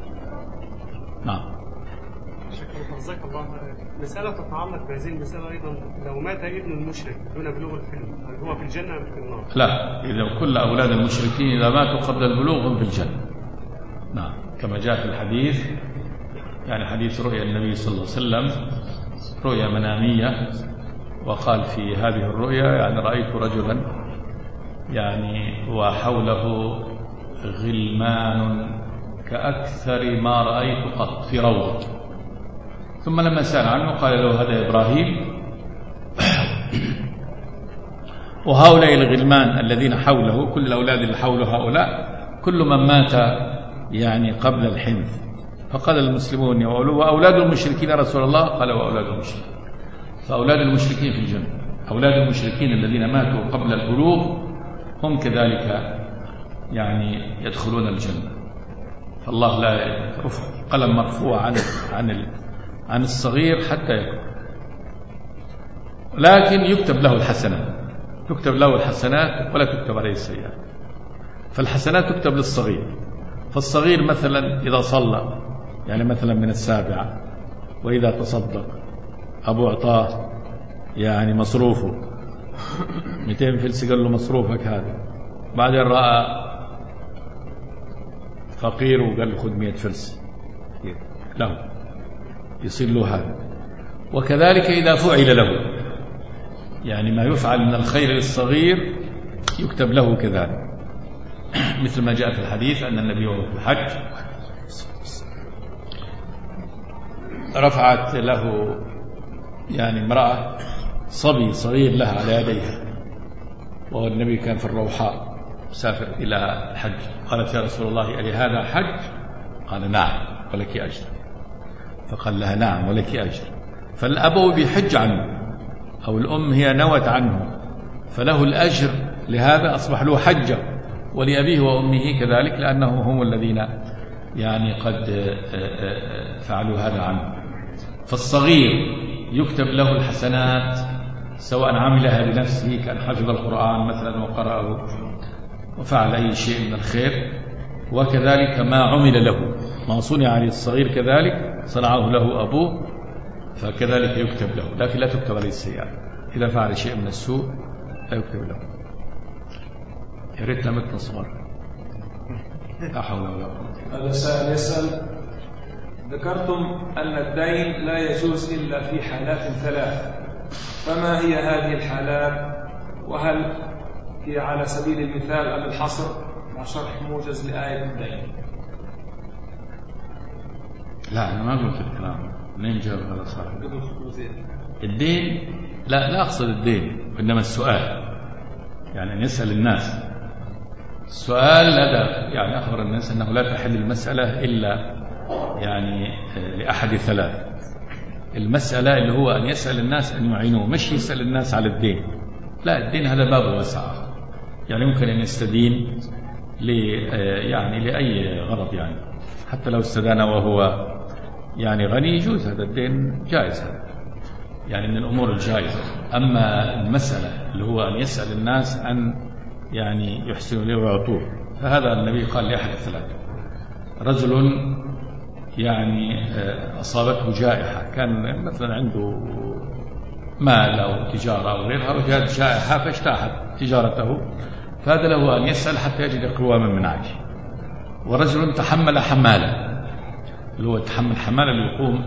نعم. جزاك الله. مسألة تتعلق بهذه المسألة أيضا، لو مات ابن المشرك دون بلوغ الحلم هل هو في الجنة أم في النار؟ لا، إذا كل أولاد المشركين إذا ماتوا قبل البلوغ هم في الجنة. نعم، كما جاء في الحديث، يعني حديث رؤيا النبي صلى الله عليه وسلم رؤيا منامية، وقال في هذه الرؤيا يعني رأيت رجلا يعني وحوله غلمان كأكثر ما رأيت قط في روضة. ثم لما سأل عنه قال له هذا إبراهيم. وهؤلاء الغلمان الذين حوله، كل الأولاد اللي حول هؤلاء كل من مات يعني قبل الحنث فقال المسلمون وأولاد المشركين يا رسول الله؟ قال وأولاد المشركين. فأولاد المشركين في الجنة. أولاد المشركين الذين ماتوا قبل البلوغ هم كذلك يعني يدخلون الجنة. فالله لا يرفع قلم مرفوع عن عن عن الصغير حتى يكبر، لكن يكتب له الحسنات، تكتب له الحسنات ولا تكتب عليه السيئات. فالحسنات تكتب للصغير. فالصغير مثلا إذا صلى يعني مثلا من السابعة، وإذا تصدق أبو أعطاه يعني مصروفه مئتين فلس، قال له مصروفك هذا. بعدين رأى فقير وقال له خذ مئة فلس له، يصير له هذا. وكذلك إذا فعل له يعني ما يفعل من الخير للصغير يكتب له كذلك، مثل ما جاء في الحديث أن النبي وهو في الحج رفعت له يعني امرأة صبي صغير لها على يديها، والنبي كان في الروحاء مسافر إلى الحج. قالت يا رسول الله ألي هذا حج؟ قال نعم ولك أجر. فقال لها نعم ولك أجر. فالأبو بيحج عنه أو الأم هي نوت عنه، فله الأجر لهذا، أصبح له حجة، ولأبيه وأمه كذلك لأنهم هم الذين يعني قد فعلوا هذا عنه. فالصغير يكتب له الحسنات سواء عملها بنفسه كأن حفظ القرآن مثلا وقرأه وفعل أي شيء من الخير، وكذلك ما عمل له، ما صنع عليه الصغير كذلك صنعه له أبوه، فكذلك يكتب له، لكن لا تكتب عليه السيئات. إذا فعل شيء من السوء لا يكتب له. يا ريت لم تصغر. لا حول ولا قوة. هذا سائل يسأل: ذكرتم أن الدين لا يجوز إلا في حالات ثلاث، فما هي هذه الحالات؟ وهل هي على سبيل المثال أم الحصر مع شرح موجز لآية الدين؟ لا أنا ما قلت الكلام. منين جاب هذا صار؟ الدين لا لا أقصد الدين، إنما السؤال، يعني أن يسأل الناس السؤال لدى يعني أخبر الناس أنه لا تحل المسألة إلا يعني لأحد ثلاث. المسألة اللي هو أن يسأل الناس أن يعينوه، مش يسأل الناس على الدين. لا، الدين هذا باب واسع، يعني ممكن أن يستدين ل يعني لأي غرض، يعني حتى لو استدان وهو يعني غني يجوز، هذا الدين جائز، هذا يعني من الأمور الجائزة. أما المسألة اللي هو أن يسأل الناس أن يعني يحسنوا له ويعطوه، فهذا النبي قال لأحد الثلاثة. رجل يعني أصابته جائحة، كان مثلا عنده مال أو تجارة أو غيرها، وجاءت جائحة فاجتاحت تجارته، فهذا له أن يسأل حتى يجد قواما من عيش. ورجل تحمل حمالة، اللي هو تحمل حمالة اللي يقوم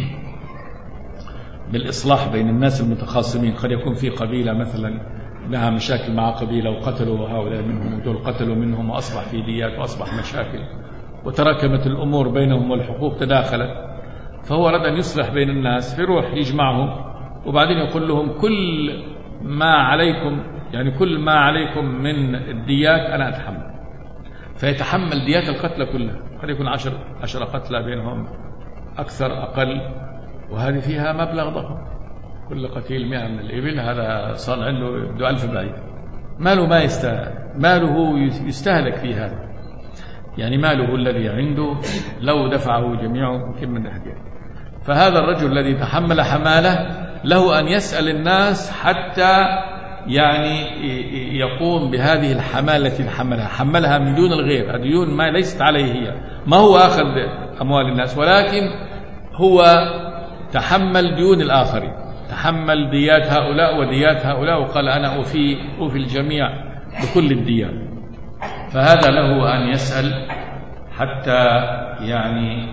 بالإصلاح بين الناس المتخاصمين. قد يكون في قبيلة مثلا لها مشاكل مع قبيلة وقتلوا هؤلاء منهم ودول قتلوا منهم، وأصبح في ديات وأصبح مشاكل وتراكمت الأمور بينهم والحقوق تداخلت، فهو أراد أن يصلح بين الناس، فيروح يجمعهم وبعدين يقول لهم كل ما عليكم يعني كل ما عليكم من الديات أنا أتحمل. فيتحمل ديات القتلى كلها، قد يكون عشر عشر قتلى بينهم أكثر أقل، وهذه فيها مبلغ ضخم، كل قتيل مئة من الإبل، هذا صار عنده ألف بعير، ماله ما يستاهل، ماله يستهلك في هذا، يعني ماله الذي عنده لو دفعه جميعه يمكن من أهديه. فهذا الرجل الذي تحمل حماله له أن يسأل الناس حتى يعني يقوم بهذه الحمالة التي حملها حملها من دون الغير، ديون ما ليست عليه هي، ما هو أخذ أموال الناس، ولكن هو تحمل ديون الآخرين، تحمل ديات هؤلاء وديات هؤلاء، وقال أنا أوفي أوفي الجميع بكل الديات. فهذا له أن يسأل حتى يعني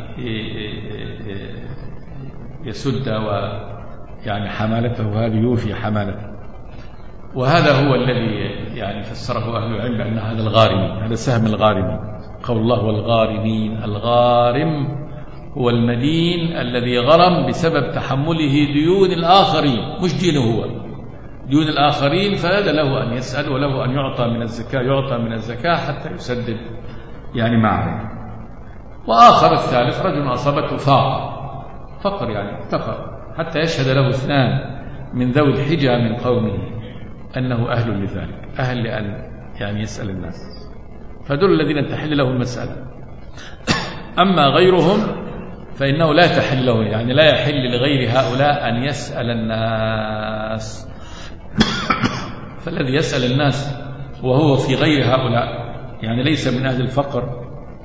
يسد ويعني حمالته هذه يوفي حمالته. وهذا هو الذي يعني فسره أهل العلم بأن هذا الغارم، هذا سهم الغارم. قول الله والغارمين، الغارم هو المدين الذي غرم بسبب تحمله ديون الآخرين، مش دينه هو، ديون الآخرين. فهذا له أن يسأل وله أن يعطى من الزكاة، يعطى من الزكاة حتى يسدد يعني معه. وآخر الثالث رجل أصابته فاقة، فقر يعني افتقر حتى يشهد له اثنان من ذوي الحجة من قومه أنه أهل لذلك، أهل لأن يعني يسأل الناس، فدول الذين تحل له المسألة. أما غيرهم فإنه لا تحل له، يعني لا يحل لغير هؤلاء أن يسأل الناس. فالذي يسأل الناس وهو في غير هؤلاء يعني ليس من أهل الفقر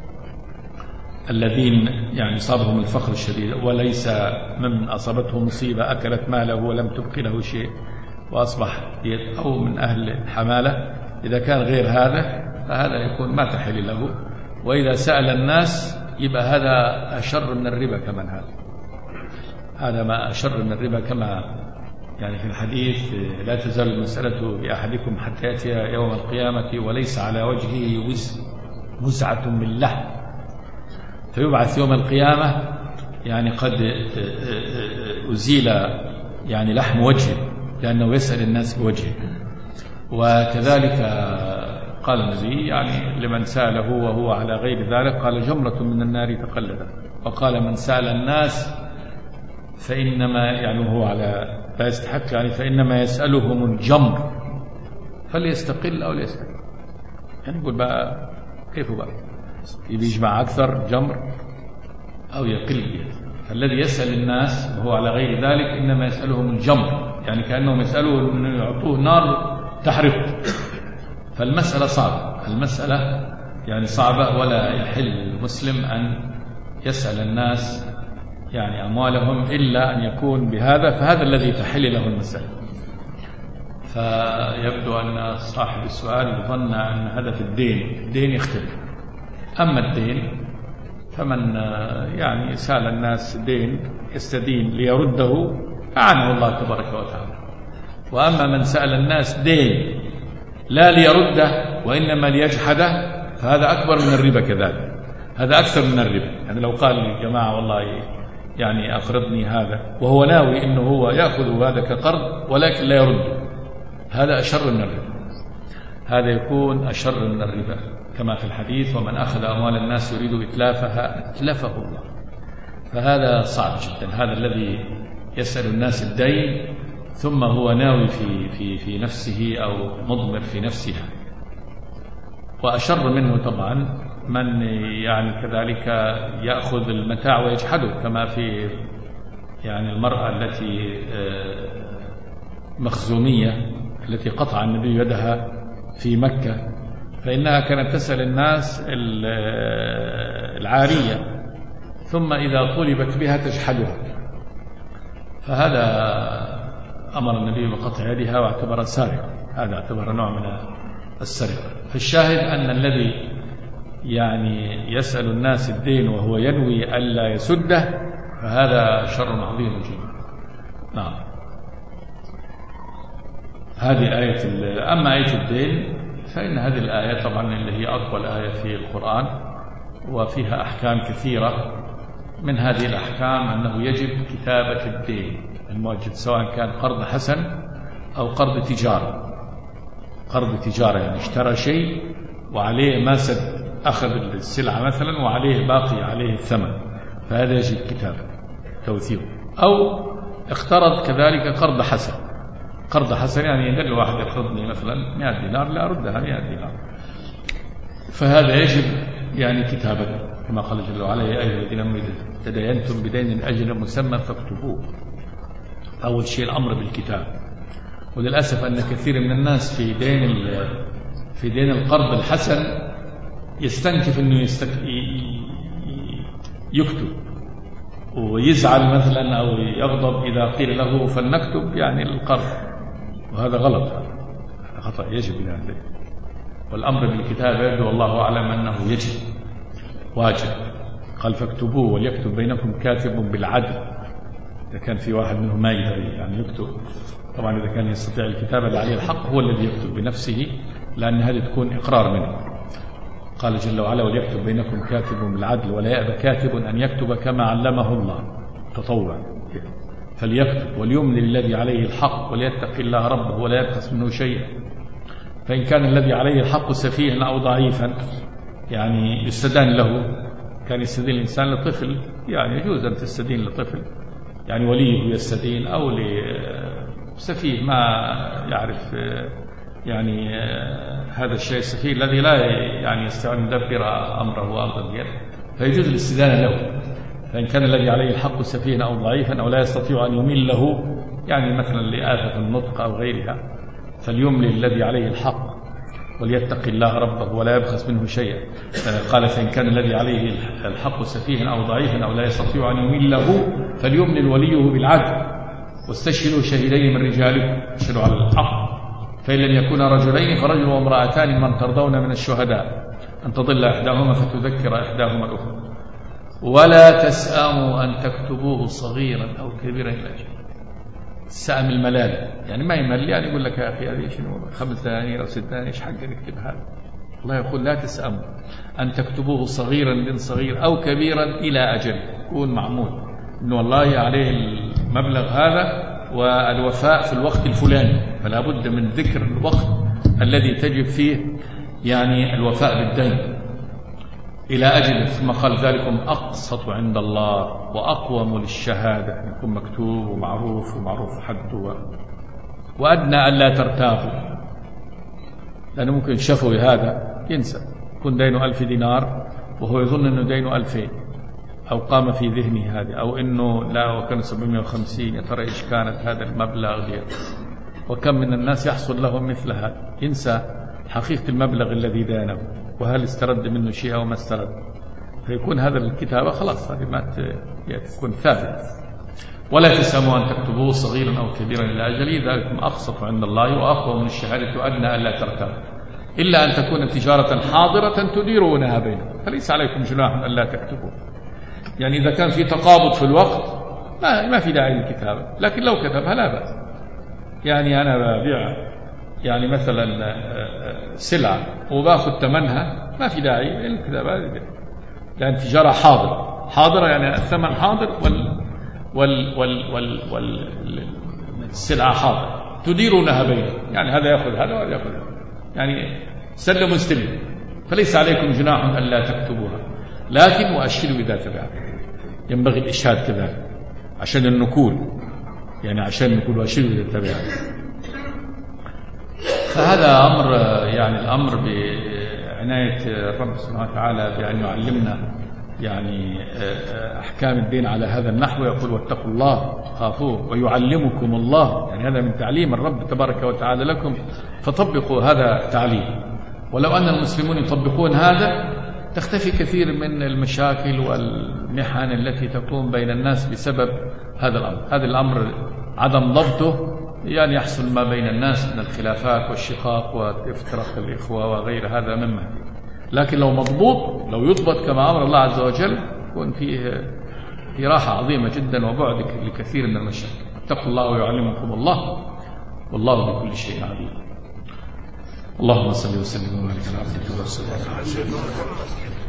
الذين يعني صابهم الفقر الشديد، وليس من أصابته مصيبة أكلت ماله ولم تبقي له شيء وأصبح أو من أهل الحمالة، إذا كان غير هذا فهذا يكون ما تحل له. وإذا سأل الناس يبقى هذا أشر من الربا كمان، هذا هذا ما أشر من الربا كما يعني في الحديث لا تزال المسألة بأحدكم حتى يأتي يوم القيامة وليس على وجهه وزعة من لحم، فيبعث يوم القيامة يعني قد أزيل يعني لحم وجهه لأنه يسأل الناس بوجهه. وكذلك قال النبي يعني لمن سأله وهو على غير ذلك قال جمرة من النار تقلدت، وقال من سأل الناس فإنما يعني هو على لا يستحق يعني فإنما يسألهم الجمر فليستقل أو ليستقل، يعني يقول بقى كيف بقى يجمع أكثر جمر أو يقل. فالذي يسأل الناس وهو على غير ذلك إنما يسألهم الجمر، يعني كأنهم يسألوه أن يعطوه نار تحرق. فالمسألة صعبة، المسألة يعني صعبة، ولا يحل المسلم أن يسأل الناس يعني أموالهم إلا أن يكون بهذا، فهذا الذي تحل له المسألة. فيبدو أن صاحب السؤال ظن أن هذا في الدين، الدين يختلف. أما الدين فمن يعني سأل الناس دين يستدين ليرده أعنه الله تبارك وتعالى. وأما من سأل الناس دين لا ليرده وإنما ليجحده فهذا أكبر من الربا كذلك، هذا أكثر من الربا. يعني لو قال لي جماعة والله يعني أقرضني هذا وهو ناوي إنه هو يأخذ هذا كقرض ولكن لا يرده، هذا أشر من الربا، هذا يكون أشر من الربا كما في الحديث ومن أخذ أموال الناس يريد إتلافها أتلفه الله. فهذا صعب جدا، هذا الذي يسأل الناس الدين ثم هو ناوي في, في, في نفسه أو مضمر في نفسها. وأشر منه طبعا من يعني كذلك يأخذ المتاع ويجحده، كما في يعني المرأة التي مخزومية التي قطع النبي يدها في مكة، فإنها كانت تسأل الناس العارية ثم إذا طلبت بها تجحدها، فهذا أمر النبي بقطع يدها واعتبر سارقة، هذا اعتبر نوع من السرقة. فالشاهد أن الذي يعني يسأل الناس الدين وهو ينوي ألا يسده فهذا شر عظيم جدا. نعم، هذه آية. أما آية الدين فإن هذه الآية طبعا اللي هي أطول آية في القرآن وفيها أحكام كثيرة. من هذه الأحكام أنه يجب كتابة الدين المؤجل، سواء كان قرض حسن أو قرض تجارة. قرض تجارة يعني اشترى شيء وعليه ما سد، أخذ السلعة مثلا وعليه باقي عليه الثمن، فهذا يجب كتابة توثيقه. أو اقترض كذلك قرض حسن، قرض حسن يعني يقول له واحد يقرضني مثلا مئة دينار لا أردها مئة دينار، فهذا يجب يعني كتابته كما قال جل وعلا يا أيها الذين آمنوا إذا تداينتم بدين أجل مسمى فاكتبوه. أول شيء الأمر بالكتاب. وللأسف أن كثير من الناس في دين في دين القرض الحسن يستنكف أنه يستك... يكتب ويزعل مثلا أو يغضب إذا قيل له فلنكتب يعني القرض، وهذا غلط، هذا خطأ يجب يعني. والأمر بالكتاب يبدو والله أعلم أنه يجب واجب، قال فاكتبوه وليكتب بينكم كاتب بالعدل. إذا كان في واحد منهم ما يقدر يعني يكتب، طبعا إذا كان يستطيع الكتابة اللي عليه الحق هو الذي يكتب بنفسه، لأن هذه تكون إقرار منه. قال جل وعلا وليكتب بينكم كاتب بالعدل ولا يأبى كاتب أن يكتب كما علمه الله تطوعا، فليكتب وليملي الذي عليه الحق وليتق الله ربه ولا يبخس منه شيئا. فإن كان الذي عليه الحق سفيها أو ضعيفا يعني يستدان له كان يستدين الإنسان لطفل، يعني يجوز أن تستدين لطفل، يعني وليه يستدين، أو لسفيه ما يعرف يعني هذا الشيء، السفيه الذي لا يعني يستطيع أن يدبر أمره أرضا غيره، فيجوز الاستدانة له. فإن كان الذي عليه الحق سفيها أو ضعيفا أو لا يستطيع أن يميل له، يعني مثلا لآفة النطق أو غيرها، فليملي الذي عليه الحق وليتق الله ربه ولا يبخس منه شيئا. قال فإن كان الذي عليه الحق سفيها أو ضعيفا أو لا يستطيع أن يميل له فليملل وليه بالعدل واستشهدوا شهيدين من رجالكم اشهدوا على الحق، فإن لم يكونا رجلين فرجل وامرأتان من ترضون من الشهداء أن تضل إحداهما فتذكر إحداهما الأخرى ولا تسأموا أن تكتبوه صغيرا أو كبيرا إلى أجل. السأم الملال، يعني ما يمل، يعني يقول لك يا أخي هذه شنو خمس دنانير أو ست دنانير إيش حق نكتب هذا؟ الله يقول لا تسأموا أن تكتبوه صغيرا من صغير أو كبيرا إلى أجل، يكون معمول إنه والله عليه المبلغ هذا والوفاء في الوقت الفلاني، فلا بد من ذكر الوقت الذي تجب فيه يعني الوفاء بالدين إلى أجل. ثم قال ذلكم أقسط عند الله وأقوم للشهادة، يكون مكتوب ومعروف ومعروف حده، وأدنى أن لا ترتابوا، لأنه ممكن شفوي هذا ينسى، يكون دينه ألف دينار وهو يظن أنه دينه ألفين، أو قام في ذهنه هذا، أو أنه لا وكان سبعمائة وخمسين، يا ترى إيش كانت هذا المبلغ دي. وكم من الناس يحصل له مثل هذا، ينسى حقيقة المبلغ الذي دانه وهل استرد منه شيء أو ما استرد، فيكون هذا الكتابة خلاص هذه ما تكون ثابت. ولا تسأموا أن تكتبوه صغيرا أو كبيرا إلى أجله ذلكم أقسط عند الله وأقوى من الشهادة وأدنى ألا ترتابوا إلا أن تكون تجارة حاضرة تديرونها بينكم فليس عليكم جناح ألا تكتبوا. يعني إذا كان في تقابض في الوقت ما ما في داعي للكتابة، لكن لو كتبها لا بأس. يعني أنا ببيع يعني مثلا سلعة وباخذ ثمنها ما في داعي للكتابة، لأن تجارة حاضرة حاضرة يعني الثمن حاضر وال وال وال وال وال السلعة حاضرة تديرونها بينكم، يعني هذا يأخذ هذا وهذا يأخذ هذا، يعني سلم واستلم، فليس عليكم جناح ألا تكتبوها، لكن وأشهدوا إذا تبعتم. ينبغي الإشهاد كذلك عشان النقول، يعني عشان النقول وأشهدوا إذا تبعتم. فهذا أمر يعني الأمر بعناية الرب سبحانه وتعالى بأن يعلمنا يعني أحكام الدين على هذا النحو. يقول واتقوا الله خافوه ويعلمكم الله، يعني هذا من تعليم الرب تبارك وتعالى لكم، فطبقوا هذا التعليم. ولو أن المسلمون يطبقون هذا تختفي كثير من المشاكل والمحن التي تكون بين الناس بسبب هذا الأمر. هذا الأمر عدم ضبطه يعني يحصل ما بين الناس من الخلافات والشقاق وافتراق الإخوة وغير هذا مما، لكن لو مضبوط لو يضبط كما أمر الله عز وجل يكون فيه في راحة عظيمة جدا وبعد لكثير من المشاكل. اتقوا الله ويعلمكم الله والله بكل شيء عليم. اللهم صل وسلم وبارك على عبدك ورسولك.